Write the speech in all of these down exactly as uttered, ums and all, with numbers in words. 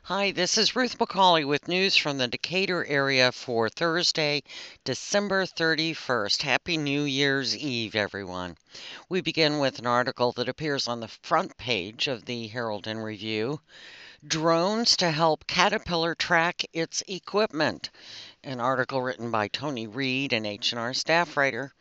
Hi, this is Ruth McCauley with news from the Decatur area for Thursday, December thirty-first. Happy New Year's Eve, everyone. We begin with an article that appears on the front page of the Herald and Review. Drones to help Caterpillar track its equipment. An article written by Tony Reed, an H and R staff writer.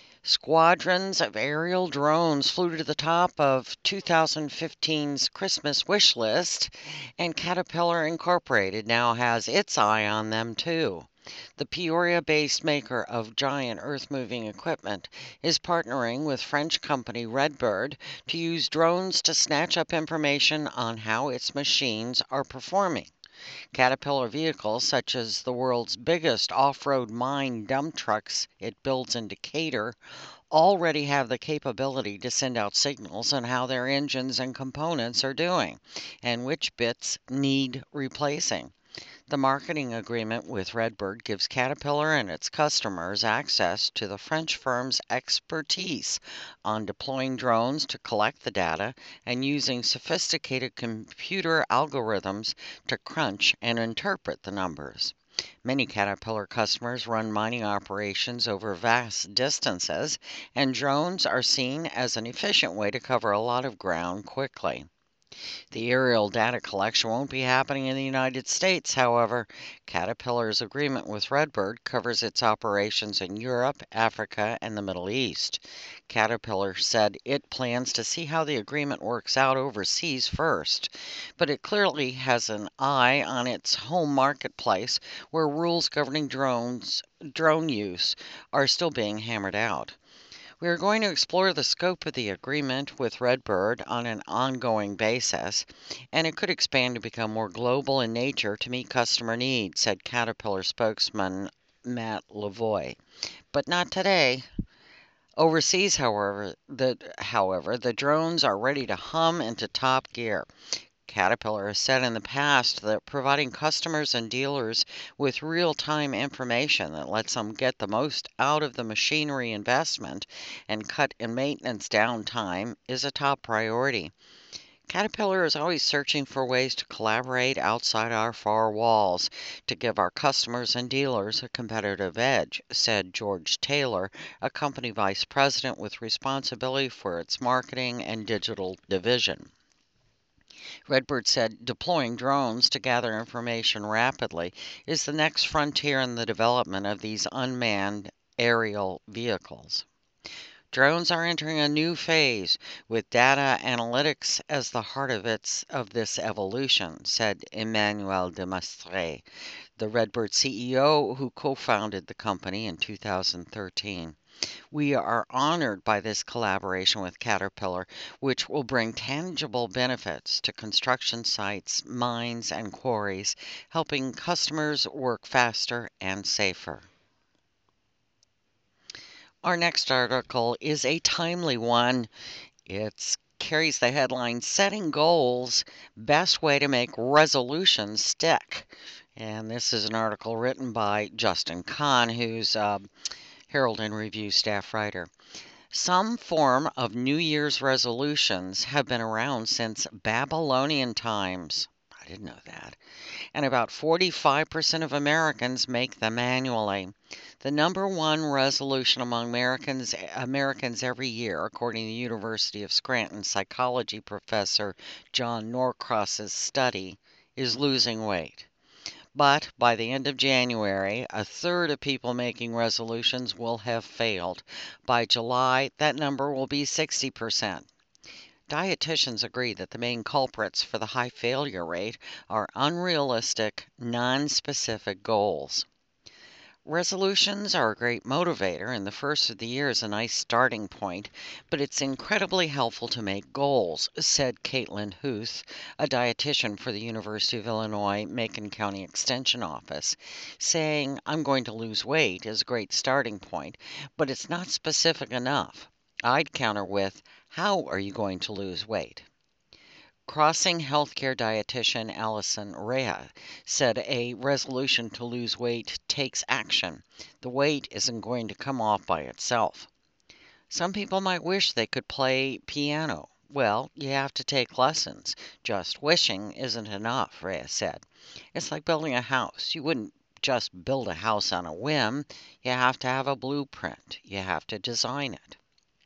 Squadrons of aerial drones flew to the top of two thousand fifteen's Christmas wish list, and Caterpillar Incorporated now has its eye on them too. The Peoria-based maker of giant earth-moving equipment is partnering with French company Redbird to use drones to snatch up information on how its machines are performing. Caterpillar vehicles, such as the world's biggest off-road mine dump trucks it builds in Decatur, already have the capability to send out signals on how their engines and components are doing and which bits need replacing. The marketing agreement with Redbird gives Caterpillar and its customers access to the French firm's expertise on deploying drones to collect the data and using sophisticated computer algorithms to crunch and interpret the numbers. Many Caterpillar customers run mining operations over vast distances, and drones are seen as an efficient way to cover a lot of ground quickly. The aerial data collection won't be happening in the United States, however. Caterpillar's agreement with Redbird covers its operations in Europe, Africa, and the Middle East. Caterpillar said it plans to see how the agreement works out overseas first, but it clearly has an eye on its home marketplace, where rules governing drones, drone use are still being hammered out. We are going to explore the scope of the agreement with Redbird on an ongoing basis, and it could expand to become more global in nature to meet customer needs, said Caterpillar spokesman Matt Lavoie. But not today. Overseas, however, the however, the drones are ready to hum into top gear. Caterpillar has said in the past that providing customers and dealers with real-time information that lets them get the most out of the machinery investment and cut in maintenance downtime is a top priority. Caterpillar is always searching for ways to collaborate outside our four walls to give our customers and dealers a competitive edge, said George Taylor, a company vice president with responsibility for its marketing and digital division. Redbird said deploying drones to gather information rapidly is the next frontier in the development of these unmanned aerial vehicles. Drones are entering a new phase with data analytics as the heart of its of this evolution, said Emmanuel Demastre, the Redbird C E O who co-founded the company in two thousand thirteen. We are honored by this collaboration with Caterpillar, which will bring tangible benefits to construction sites, mines, and quarries, helping customers work faster and safer. Our next article is a timely one. It carries the headline, Setting Goals, Best Way to Make Resolutions Stick. And this is an article written by Justin Kahn, who's uh, Herald and Review staff writer. Some form of New Year's resolutions have been around since Babylonian times. I didn't know that. And about forty-five percent of Americans make them annually. The number one resolution among Americans Americans every year, according to the University of Scranton psychology professor John Norcross's study, is losing weight. But by the end of January, a third of people making resolutions will have failed. By July, that number will be sixty percent. Dietitians agree that the main culprits for the high failure rate are unrealistic, non-specific goals. Resolutions are a great motivator, and the first of the year is a nice starting point, but it's incredibly helpful to make goals, said Caitlin Huth, a dietitian for the University of Illinois Macon County Extension Office, saying, I'm going to lose weight is a great starting point, but it's not specific enough. I'd counter with, how are you going to lose weight? Crossing healthcare dietitian Allison Rea said a resolution to lose weight takes action. The weight isn't going to come off by itself. Some people might wish they could play piano, Well, you have to take lessons. Just wishing isn't enough, Reyes said. It's like building a house. You wouldn't just build a house on a whim. You have to have a blueprint. You have to design it.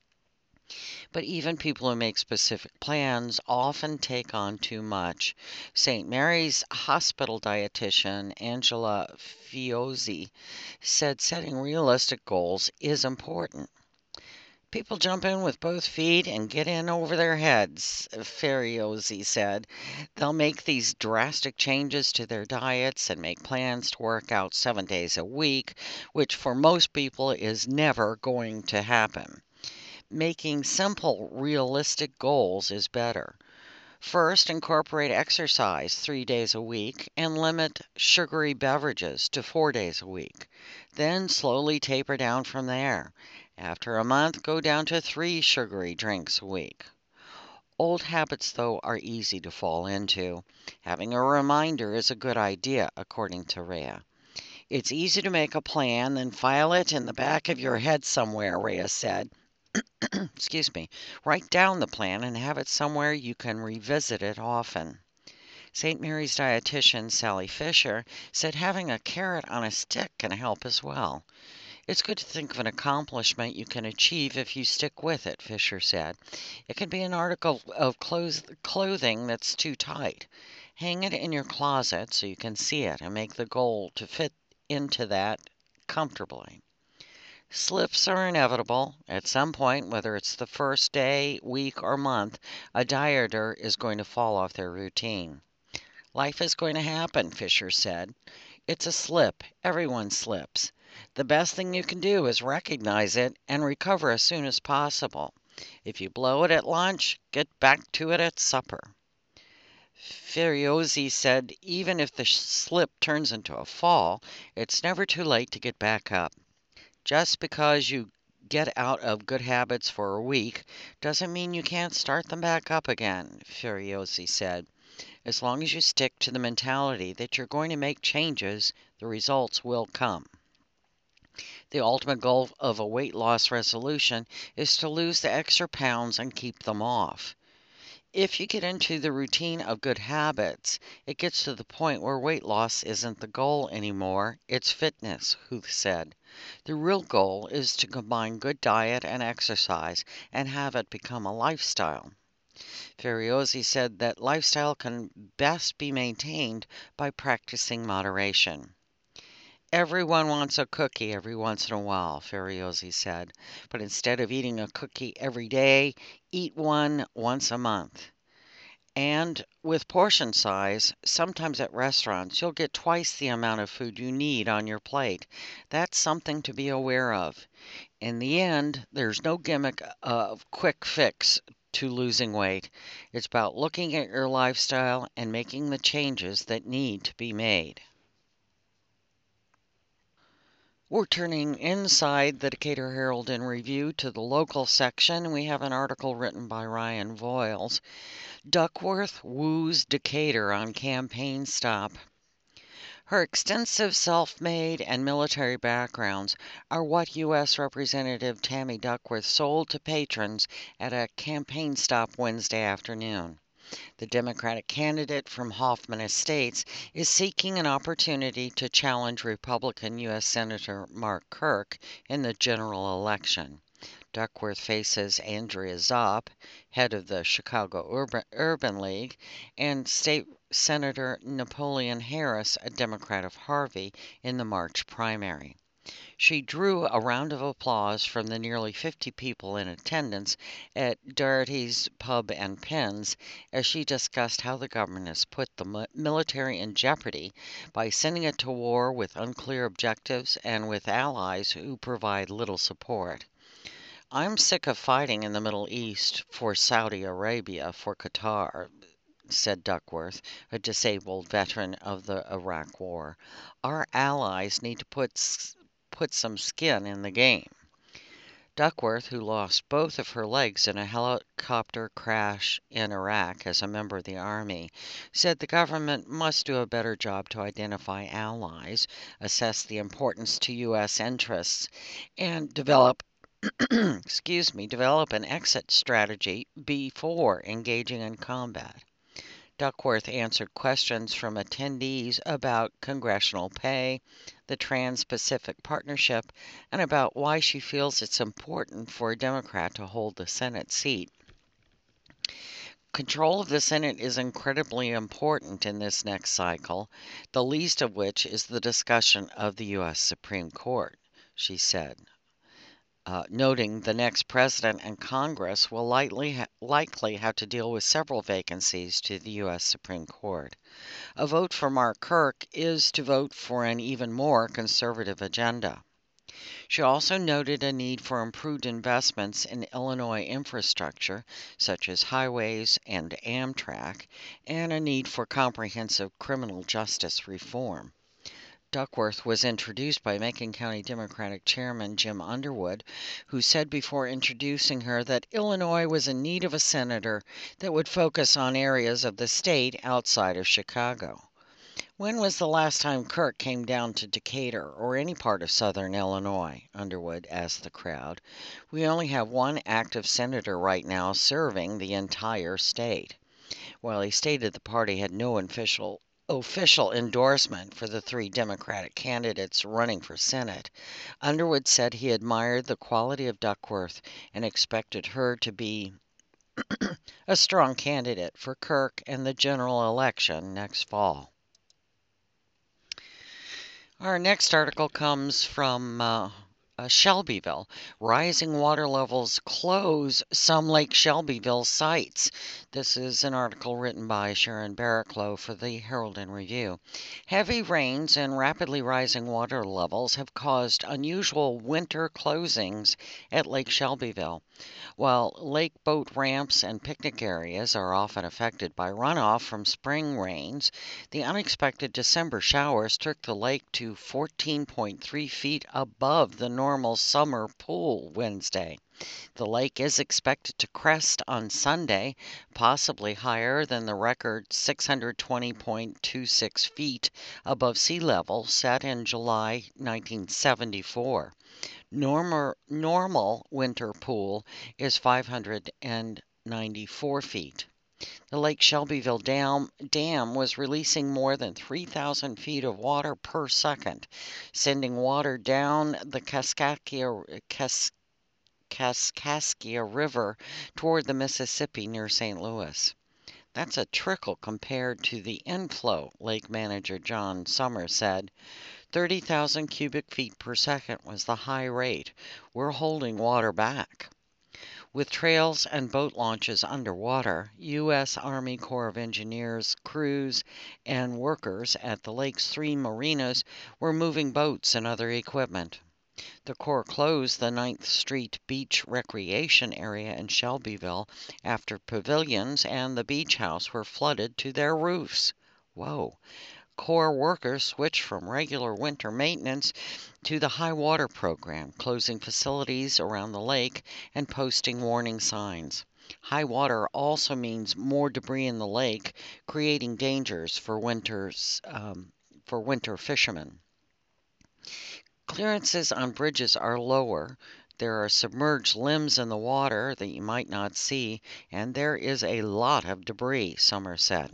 But even people who make specific plans often take on too much. Saint Mary's Hospital dietitian Angela Fiozzi said setting realistic goals is important. People jump in with both feet and get in over their heads, Fariozzi said. They'll make these drastic changes to their diets and make plans to work out seven days a week, which for most people is never going to happen. Making simple, realistic goals is better. First, incorporate exercise three days a week and limit sugary beverages to four days a week. Then slowly taper down from there. After a month, go down to three sugary drinks a week. Old habits, though, are easy to fall into. Having a reminder is a good idea, according to Rhea. It's easy to make a plan, then file it in the back of your head somewhere, Rhea said. Excuse me. Write down the plan and have it somewhere you can revisit it often. Saint Mary's dietitian Sally Fisher said having a carrot on a stick can help as well. It's good to think of an accomplishment you can achieve if you stick with it, Fisher said. It can be an article of clothes, clothing that's too tight. Hang it in your closet so you can see it and make the goal to fit into that comfortably. Slips are inevitable. At some point, whether it's the first day, week, or month, a dieter is going to fall off their routine. Life is going to happen, Fisher said. It's a slip. Everyone slips. The best thing you can do is recognize it and recover as soon as possible. If you blow it at lunch, get back to it at supper. Fariozzi said even if the slip turns into a fall, it's never too late to get back up. Just because you get out of good habits for a week doesn't mean you can't start them back up again, Fariozzi said. As long as you stick to the mentality that you're going to make changes, the results will come. The ultimate goal of a weight loss resolution is to lose the extra pounds and keep them off. If you get into the routine of good habits, it gets to the point where weight loss isn't the goal anymore, it's fitness, Huth said. The real goal is to combine good diet and exercise and have it become a lifestyle. Fariozzi said that lifestyle can best be maintained by practicing moderation. Everyone wants a cookie every once in a while, Fariozzi said, but instead of eating a cookie every day, eat one once a month. And with portion size, sometimes at restaurants, you'll get twice the amount of food you need on your plate. That's something to be aware of. In the end, there's no gimmick of quick fix to losing weight. It's about looking at your lifestyle and making the changes that need to be made. We're turning inside the Decatur Herald in Review to the local section. We have an article written by Ryan Voiles. Duckworth woos Decatur on campaign stop. Her extensive self-made and military backgrounds are what U S Representative Tammy Duckworth sold to patrons at a campaign stop Wednesday afternoon. The Democratic candidate from Hoffman Estates is seeking an opportunity to challenge Republican U S Senator Mark Kirk in the general election. Duckworth faces Andrea Zopp, head of the Chicago Urban, Urban League, and State Senator Napoleon Harris, a Democrat of Harvey, in the March primary. She drew a round of applause from the nearly fifty people in attendance at Doherty's Pub and Pens as she discussed how the government has put the military in jeopardy by sending it to war with unclear objectives and with allies who provide little support. I'm sick of fighting in the Middle East for Saudi Arabia, for Qatar, said Duckworth, a disabled veteran of the Iraq War. Our allies need to put put some skin in the game. Duckworth, who lost both of her legs in a helicopter crash in Iraq as a member of the Army, said the government must do a better job to identify allies, assess the importance to U S interests, and develop excuse me, develop an exit strategy before engaging in combat. Duckworth answered questions from attendees about congressional pay, the Trans Pacific Partnership, and about why she feels it's important for a Democrat to hold the Senate seat. Control of the Senate is incredibly important in this next cycle, the least of which is the discussion of the U S Supreme Court, she said. Uh, noting the next president and Congress will likely, ha- likely have to deal with several vacancies to the U S Supreme Court. A vote for Mark Kirk is to vote for an even more conservative agenda. She also noted a need for improved investments in Illinois infrastructure, such as highways and Amtrak, and a need for comprehensive criminal justice reform. Duckworth was introduced by Macon County Democratic Chairman Jim Underwood, who said before introducing her that Illinois was in need of a senator that would focus on areas of the state outside of Chicago. When was the last time Kirk came down to Decatur or any part of southern Illinois? Underwood asked the crowd. We only have one active senator right now serving the entire state. While he stated the party had no official official endorsement for the three Democratic candidates running for Senate, Underwood said he admired the quality of Duckworth and expected her to be a strong candidate for Kirk in the general election next fall. Our next article comes from uh, uh, Shelbyville. Rising water levels close some Lake Shelbyville sites. This is an article written by Sharon Barraclough for the Herald and Review. Heavy rains and rapidly rising water levels have caused unusual winter closings at Lake Shelbyville. While lake boat ramps and picnic areas are often affected by runoff from spring rains, the unexpected December showers took the lake to fourteen point three feet above the normal summer pool Wednesday. The lake is expected to crest on Sunday, possibly higher than the record six hundred twenty point two six feet above sea level set in July nineteen seventy-four. Normal, normal winter pool is five hundred ninety-four feet. The Lake Shelbyville Dam, dam was releasing more than three thousand feet of water per second, sending water down the Kaskaskia, Kas, Kaskaskia River toward the Mississippi near Saint Louis. That's a trickle compared to the inflow, lake manager John Summers said. thirty thousand cubic feet per second was the high rate. We're holding water back. With trails and boat launches underwater, U S Army Corps of Engineers crews and workers at the lake's three marinas were moving boats and other equipment. The Corps closed the ninth Street Beach Recreation Area in Shelbyville after pavilions and the beach house were flooded to their roofs. Whoa. Corps workers switched from regular winter maintenance to the high water program, closing facilities around the lake and posting warning signs. High water also means more debris in the lake, creating dangers for winters um, for winter fishermen. Clearances on bridges are lower. There are submerged limbs in the water that you might not see, and there is a lot of debris, Summers said.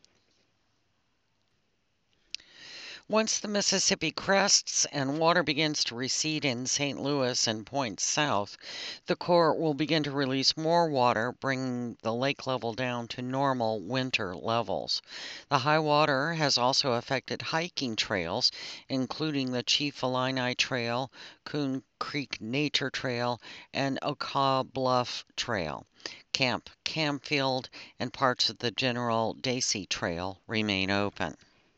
Once the Mississippi crests and water begins to recede in Saint Louis and points south, the Corps will begin to release more water, bringing the lake level down to normal winter levels. The high water has also affected hiking trails, including the Chief Illini Trail, Coon Creek Nature Trail, and Okaw Bluff Trail. Camp Camfield and parts of the General Dacey Trail remain open.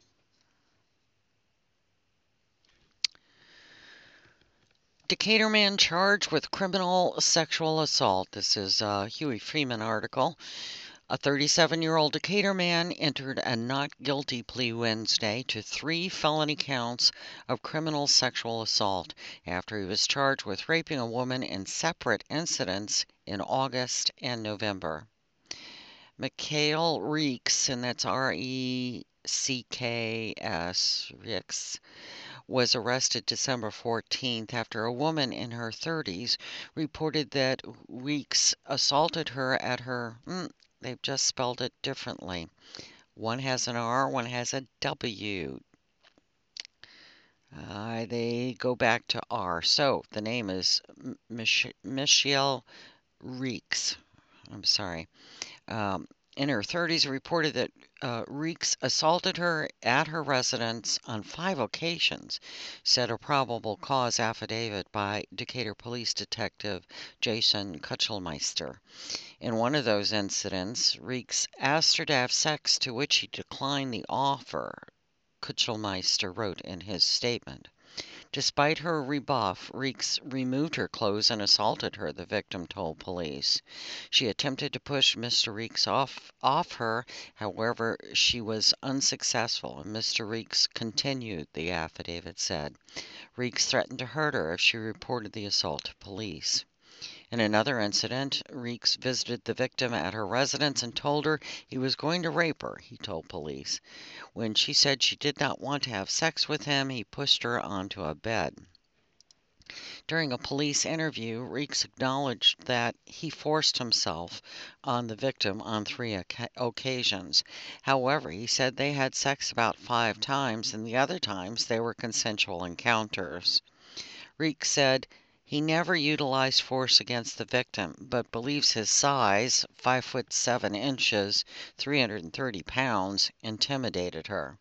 Decatur man charged with criminal sexual assault. This is a Huey Freeman article. A thirty-seven-year-old Decatur man entered a not guilty plea Wednesday to three felony counts of criminal sexual assault after he was charged with raping a woman in separate incidents in August and November. Mikhail Reeks, and that's R E C K S, Reeks, was arrested December fourteenth after a woman in her thirties reported that Weeks assaulted her at her, mm, they've just spelled it differently. One has an R, one has a W. Uh, they go back to R. So the name is Mich- Michelle Reeks. I'm sorry. Um, in her thirties, reported that uh, Reeks assaulted her at her residence on five occasions, said a probable cause affidavit by Decatur Police Detective Jason Kuchelmeister. In one of those incidents, Reeks asked her to have sex, to which she declined the offer, Kuchelmeister wrote in his statement. Despite her rebuff, Reeks removed her clothes and assaulted her, the victim told police. She attempted to push Mister Reeks off, off her, however, she was unsuccessful, and Mister Reeks continued, the affidavit said. Reeks threatened to hurt her if she reported the assault to police. In another incident, Reeks visited the victim at her residence and told her he was going to rape her, he told police. When she said she did not want to have sex with him, he pushed her onto a bed. During a police interview, Reeks acknowledged that he forced himself on the victim on three oca- occasions. However, he said they had sex about five times, and the other times they were consensual encounters. Reeks said he never utilized force against the victim, but believes his size, five foot seven inches, three hundred thirty pounds, intimidated her.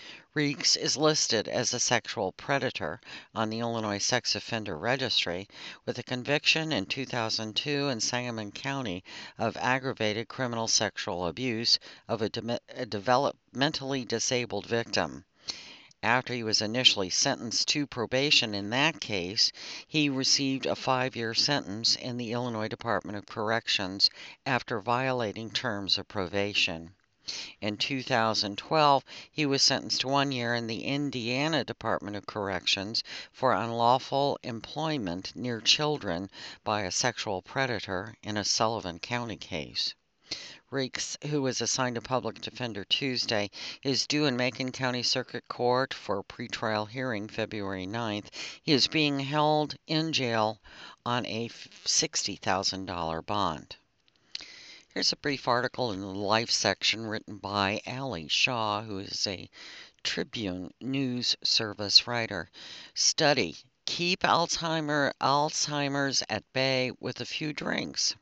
Reeks is listed as a sexual predator on the Illinois Sex Offender Registry with a conviction in two thousand two in Sangamon County of aggravated criminal sexual abuse of a, de- a developmentally disabled victim. After he was initially sentenced to probation in that case, he received a five-year sentence in the Illinois Department of Corrections after violating terms of probation. In two thousand twelve, he was sentenced to one year in the Indiana Department of Corrections for unlawful employment near children by a sexual predator in a Sullivan County case. Reeks, who was assigned a public defender Tuesday, is due in Macon County Circuit Court for a pretrial hearing February ninth. He is being held in jail on a sixty thousand dollars bond. Here's a brief article in the Life section written by Allie Shaw, who is a Tribune News Service writer. Study: Keep Alzheimer, Alzheimer's at bay with a few drinks.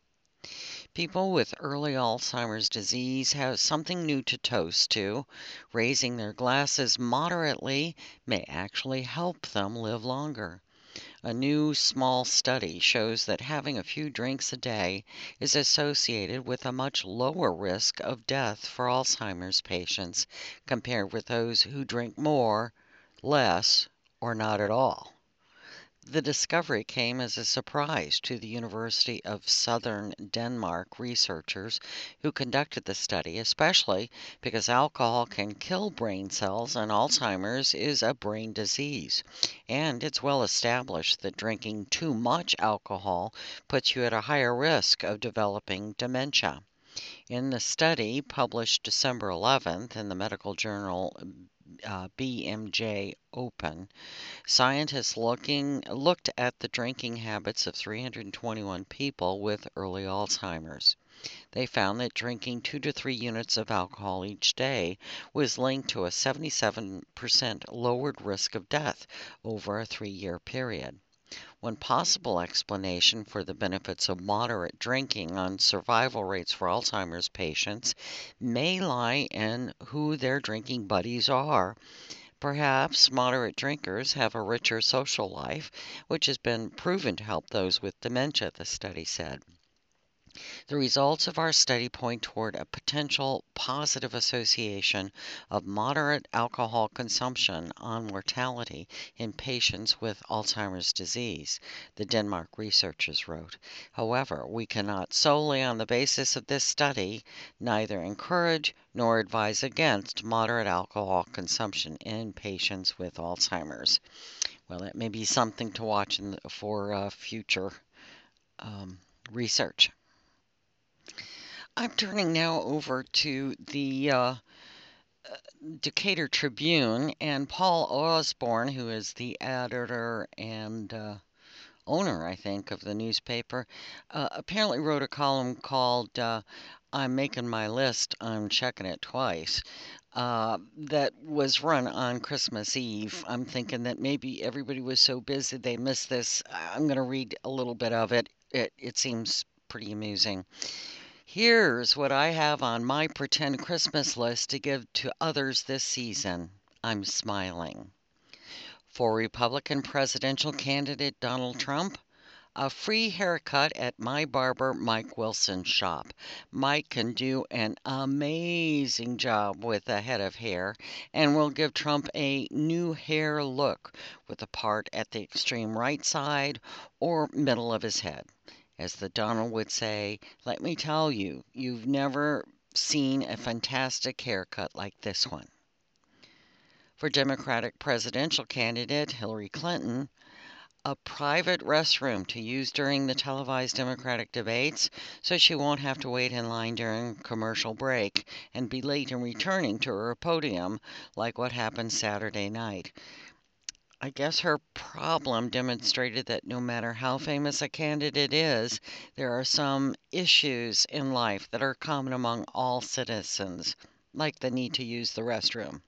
People with early Alzheimer's disease have something new to toast to. Raising their glasses moderately may actually help them live longer. A new small study shows that having a few drinks a day is associated with a much lower risk of death for Alzheimer's patients compared with those who drink more, less, or not at all. The discovery came as a surprise to the University of Southern Denmark researchers who conducted the study, especially because alcohol can kill brain cells and Alzheimer's is a brain disease. And it's well established that drinking too much alcohol puts you at a higher risk of developing dementia. In the study, published December eleventh in the medical journal uh, B M J Open, scientists looking looked at the drinking habits of three hundred twenty-one people with early Alzheimer's. They found that drinking two to three units of alcohol each day was linked to a seventy-seven percent lowered risk of death over a three-year period. One possible explanation for the benefits of moderate drinking on survival rates for Alzheimer's patients may lie in who their drinking buddies are. Perhaps moderate drinkers have a richer social life, which has been proven to help those with dementia, the study said. The results of our study point toward a potential positive association of moderate alcohol consumption on mortality in patients with Alzheimer's disease, the Denmark researchers wrote. However, we cannot solely on the basis of this study neither encourage nor advise against moderate alcohol consumption in patients with Alzheimer's. Well, that may be something to watch in the, for uh, future um, research. I'm turning now over to the uh, Decatur Tribune, and Paul Osborne, who is the editor and uh, owner, I think, of the newspaper, uh, apparently wrote a column called uh, I'm Making My List, I'm Checking It Twice, uh, that was run on Christmas Eve. I'm thinking that maybe everybody was so busy they missed this. I'm going to read a little bit of it. It, it seems pretty amusing. Here's what I have on my pretend Christmas list to give to others this season. I'm smiling. For Republican presidential candidate Donald Trump, a free haircut at my barber Mike Wilson's shop. Mike can do an amazing job with a head of hair and will give Trump a new hair look with a part at the extreme right side or middle of his head. As the Donald would say, let me tell you, you've never seen a fantastic haircut like this one. For Democratic presidential candidate Hillary Clinton, a private restroom to use during the televised Democratic debates so she won't have to wait in line during commercial break and be late in returning to her podium like what happened Saturday night. I guess her problem demonstrated that no matter how famous a candidate is, there are some issues in life that are common among all citizens, like the need to use the restroom.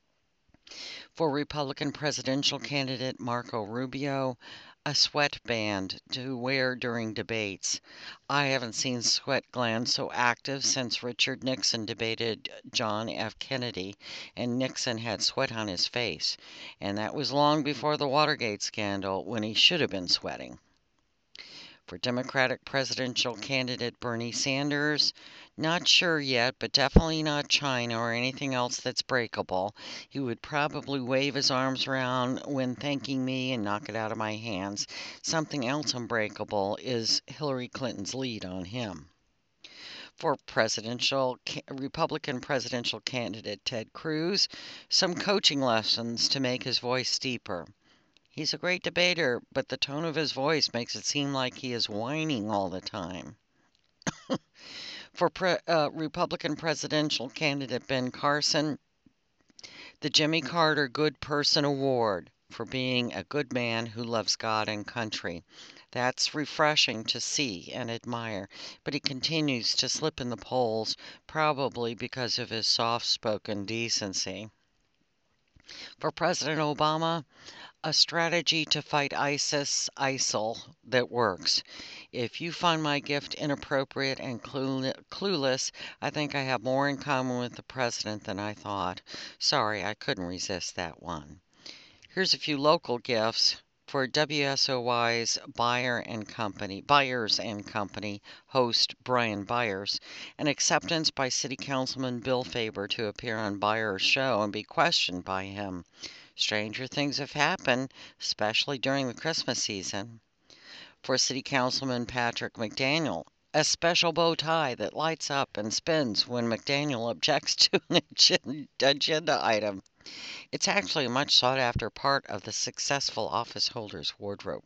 For Republican presidential candidate Marco Rubio, a sweatband to wear during debates. I haven't seen sweat glands so active since Richard Nixon debated John F. Kennedy, and Nixon had sweat on his face, and that was long before the Watergate scandal when he should have been sweating. For Democratic presidential candidate Bernie Sanders, not sure yet, but definitely not China or anything else that's breakable. He would probably wave his arms around when thanking me and knock it out of my hands. Something else unbreakable is Hillary Clinton's lead on him. For presidential Republican presidential candidate Ted Cruz, some coaching lessons to make his voice deeper. He's a great debater, but the tone of his voice makes it seem like he is whining all the time. For pre- uh, Republican presidential candidate Ben Carson, the Jimmy Carter Good Person Award for being a good man who loves God and country. That's refreshing to see and admire, but he continues to slip in the polls, probably because of his soft-spoken decency. For President Obama, a strategy to fight ISIS, ISIL that works. If you find my gift inappropriate and clueless, I think I have more in common with the president than I thought. Sorry, I couldn't resist that one. Here's a few local gifts for W S O Y's Buyer and Company, Byers and Company host Brian Byers, an acceptance by City Councilman Bill Faber to appear on Byers' show and be questioned by him. Stranger things have happened, especially during the Christmas season. For City Councilman Patrick McDaniel, a special bow tie that lights up and spins when McDaniel objects to an agenda item. It's actually a much sought after part of the successful office holder's wardrobe.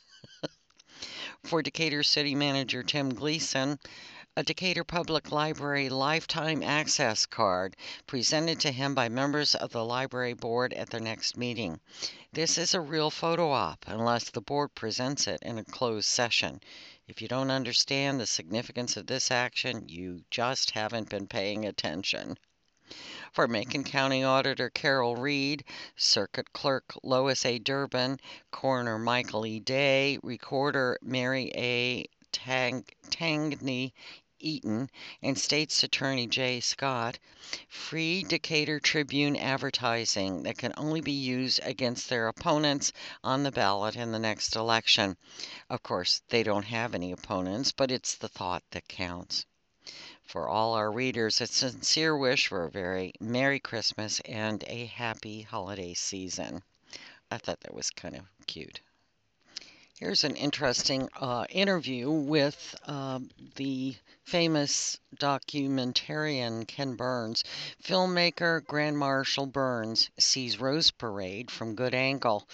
For Decatur City Manager Tim Gleason, a Decatur Public Library lifetime access card presented to him by members of the library board at their next meeting. This is a real photo op unless the board presents it in a closed session. If you don't understand the significance of this action, you just haven't been paying attention. For Macon County Auditor Carol Reed, Circuit Clerk Lois A. Durbin, Coroner Michael E. Day, Recorder Mary A. Tang- Tangney Eaton, and State's Attorney Jay Scott, free Decatur Tribune advertising that can only be used against their opponents on the ballot in the next election. Of course, they don't have any opponents, but it's the thought that counts. For all our readers, a sincere wish for a very Merry Christmas and a happy holiday season. I thought that was kind of cute. Here's an interesting uh, interview with uh, the famous documentarian Ken Burns. Filmmaker Grand Marshal Burns sees Rose Parade from good angle.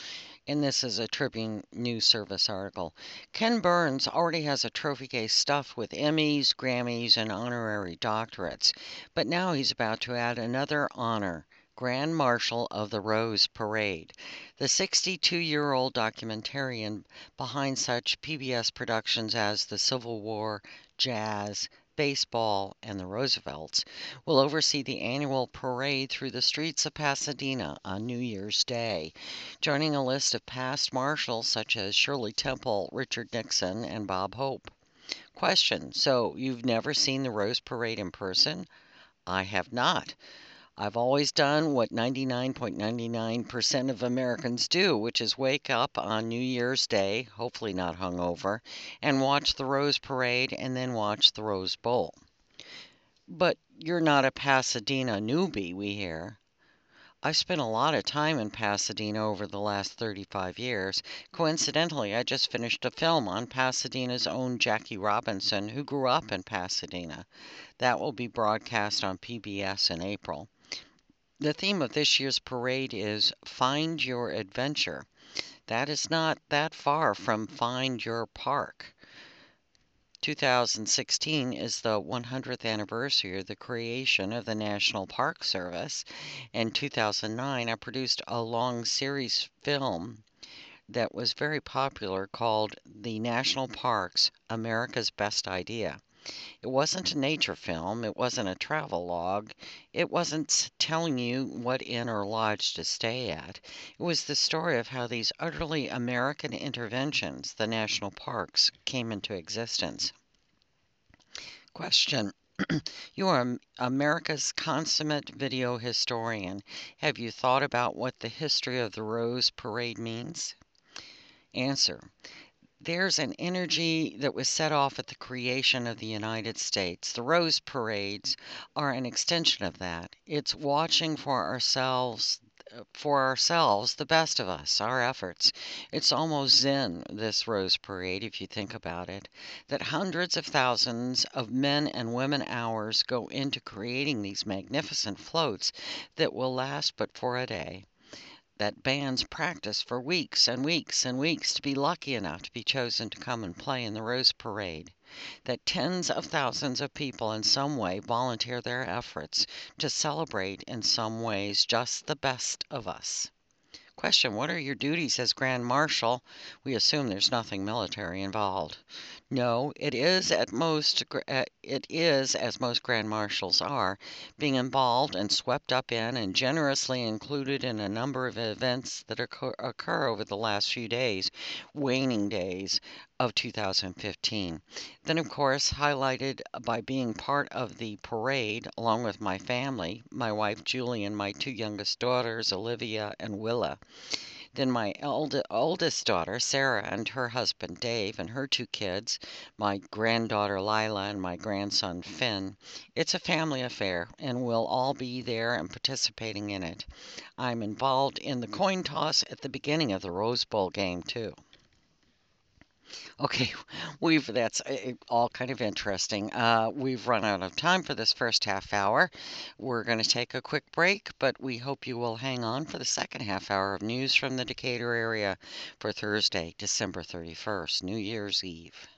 And this is a Tribune News Service article. Ken Burns already has a trophy case stuffed with Emmys, Grammys, and honorary doctorates, but now he's about to add another honor. Grand Marshal of the Rose Parade. The sixty-two-year-old documentarian behind such P B S productions as The Civil War, Jazz, Baseball, and The Roosevelts will oversee the annual parade through the streets of Pasadena on New Year's Day, joining a list of past marshals such as Shirley Temple, Richard Nixon, and Bob Hope. Question: So you've never seen the Rose Parade in person? I have not. I've always done what ninety-nine point nine nine percent of Americans do, which is wake up on New Year's Day, hopefully not hungover, and watch the Rose Parade and then watch the Rose Bowl. But you're not a Pasadena newbie, we hear. I've spent a lot of time in Pasadena over the last thirty-five years. Coincidentally, I just finished a film on Pasadena's own Jackie Robinson, who grew up in Pasadena. That will be broadcast on P B S in April. The theme of this year's parade is Find Your Adventure. That is not that far from Find Your Park. two thousand sixteen is the one hundredth anniversary of the creation of the National Park Service. In two thousand nine, I produced a long series film that was very popular called The National Parks: America's Best Idea. It wasn't a nature film, it wasn't a travel log, it wasn't telling you what inn or lodge to stay at. It was the story of how these utterly American interventions, the national parks, came into existence. Question: You are America's consummate video historian. Have you thought about what the history of the Rose Parade means? Answer: There's an energy that was set off at the creation of the United States. The Rose Parades are an extension of that. It's watching for ourselves, for ourselves, the best of us, our efforts. It's almost zen, this Rose Parade, if you think about it, that hundreds of thousands of men and women hours go into creating these magnificent floats that will last but for a day. That bands practice for weeks and weeks and weeks to be lucky enough to be chosen to come and play in the Rose Parade. That tens of thousands of people in some way volunteer their efforts to celebrate in some ways just the best of us. Question: What are your duties as Grand Marshal? We assume there's nothing military involved. No, it is at most uh, it is, as most Grand Marshals are, being involved and swept up in and generously included in a number of events that occur, occur over the last few days, waning days of two thousand fifteen. Then, of course, highlighted by being part of the parade along with my family, my wife Julie and my two youngest daughters, Olivia and Willa. Then my eld- oldest daughter, Sarah, and her husband, Dave, and her two kids, my granddaughter, Lila, and my grandson, Finn. It's a family affair, and we'll all be there and participating in it. I'm involved in the coin toss at the beginning of the Rose Bowl game, too. Okay, we've that's uh, all kind of interesting. Uh, we've run out of time for this first half hour. We're going to take a quick break, but we hope you will hang on for the second half hour of news from the Decatur area for Thursday, December thirty-first, New Year's Eve.